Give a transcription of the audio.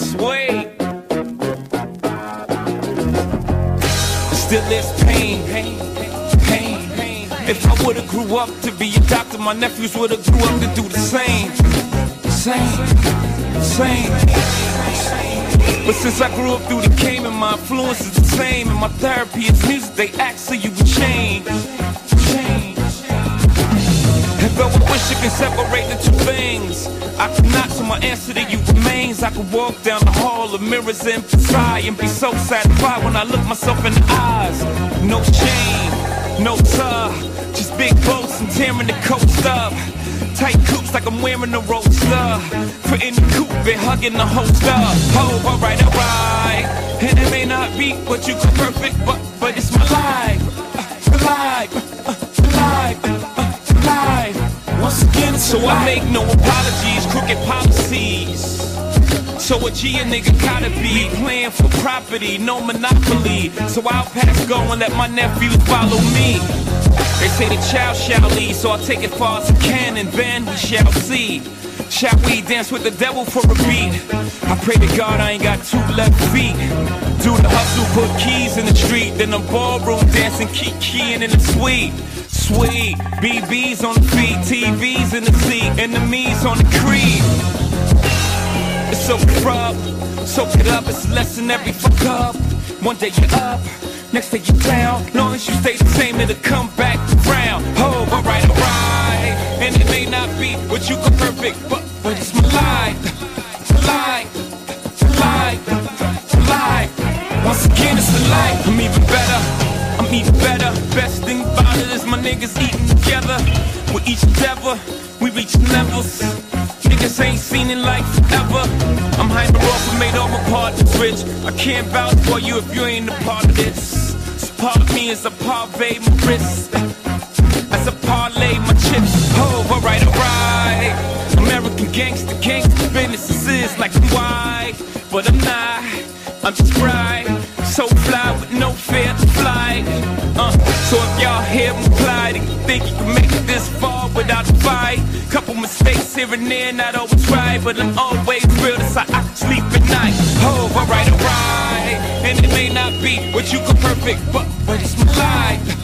Sweet. Still there's pain. If I would've grew up to be a doctor, my nephews would've grew up to do the same. But since I grew up through the game and my influence is the same, and my therapy is music, they ask so you would change. If I wish I could separate the two things, I could not, so my answer to you remains. I could walk down the hall of mirrors and sigh and be so satisfied when I look myself in the eyes. No shame, no tug, just big boats and tearing the coast up. Tight coops like I'm wearing a roadster. For any coupe, been hugging the holster. Oh, alright. And it may not be what you call perfect, but it's my life. Once again, so I make no apologies, crooked policies. So a G a nigga gotta be playing for property, no monopoly. So I'll pass go and let my nephews follow me. They say the child shall lead, so I'll take it far as I can, and then we shall see. Shall we dance with the devil for a beat? I pray to God I ain't got two left feet. Do the hustle, put keys in the street, then the ballroom dancing, keep keying in the suite. Sweet, BBs on the feet, TVs in the seat, enemies on the creed. It's so rough, soak it up, it's a lesson every fuck up. One day you're up, next day you're down. Long as you stay the same, it'll come back around. Oh, alright. And it may not be what you call perfect, but it's my life. Once again, it's a life. I'm even better. Best thing about it is my niggas eating together. With each endeavor, we reach levels niggas ain't seen in like forever. I'm hyper off and made all my partners rich. I can't vouch for you if you ain't a part of this. So part of me is a parve my wrist, as I parlay my chips. Oh, alright. American gangster business is like I'm white, but I'm not. I'm just bright, so fly with no fear to fly. So if y'all hear me fly, then you think you can make it this far without a fight. Couple mistakes here and there, not always right, but I'm always real, that's how I sleep at night. Oh, alright. And it may not be what you call perfect, but it's my life.